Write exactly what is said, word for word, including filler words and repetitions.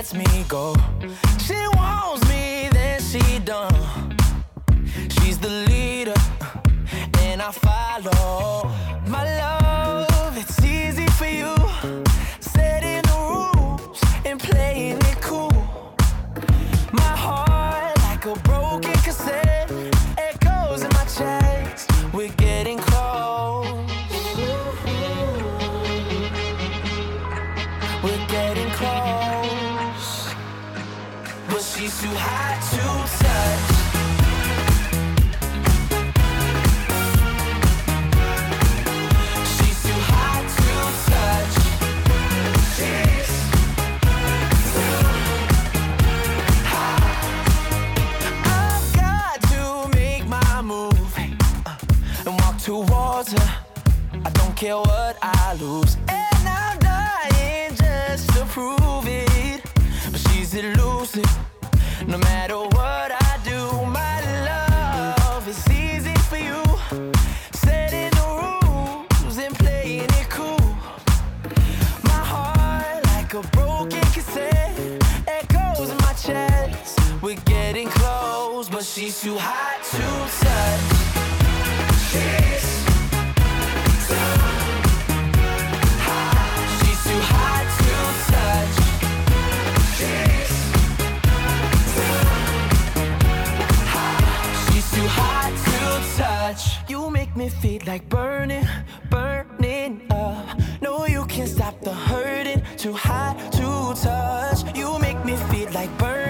lets me go. She wants me, then she done. She's the leader, and I follow. My love, it's easy for you. Setting the rules and playing it cool. My heart like a broken cassette, echoes in my chest. We're getting close. We're getting close. But she's too hot to touch. She's too hot to touch. She's too hot. I've got to make my move and walk towards her. I don't care what I lose, and I'm dying just to prove it. But she's elusive, no matter what I do. My love is easy for you. Setting the rules and playing it cool. My heart like a broken cassette, echoes in my chest. We're getting close, but she's too hot to touch. She's too hot. She's too hot to touch. She's too hot. She's too hot to touch. You make me feel like burning, burning up. No, you can't stop the hurting. Too hot to touch. You make me feel like burning.